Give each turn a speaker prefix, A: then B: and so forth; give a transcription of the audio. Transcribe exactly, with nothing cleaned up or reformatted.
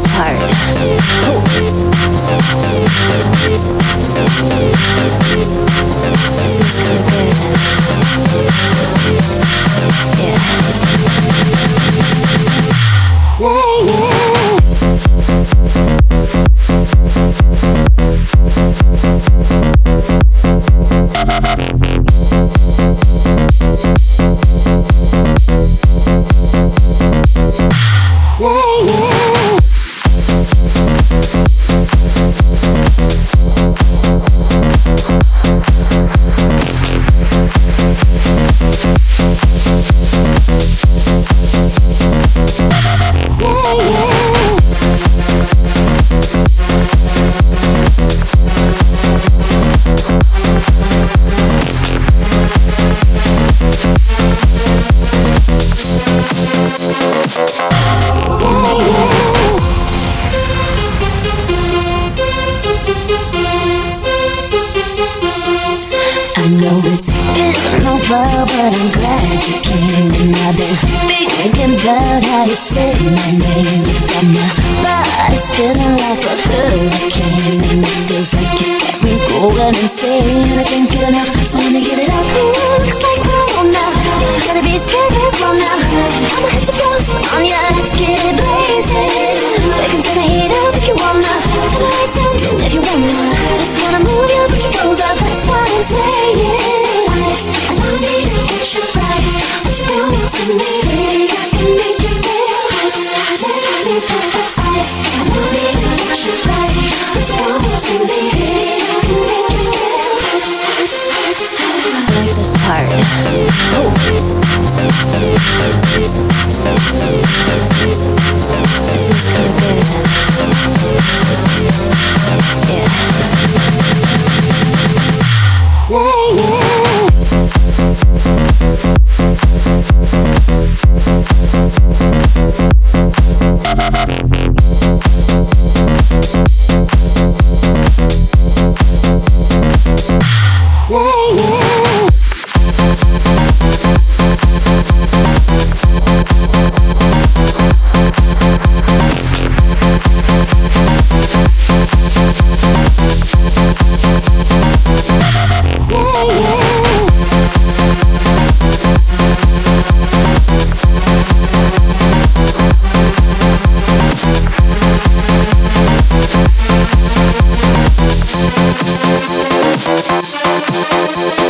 A: this part. Feels kinda good. Yeah. Say it. Say it. I know it's been a while, but I'm glad you came. And I've been thinking about how you said my name. You got my body spinning like a hurricane, and it feels like you got me going insane. I can't get enough, so let me get it up. Ooh, looks like we're on now. Gotta be scared of from now. I'ma hit the frost on ya. Let's get it blazing. We can turn the heat up if you wanna. Turn the lights down if you wanna. Just wanna move you, put your clothes up. That's what I'm saying. Allow me to get you right. What you want to me, I can make you feel hot. Let me paradise. Allow me to get you right. What you want to me, I can make you feel hot. I like this part.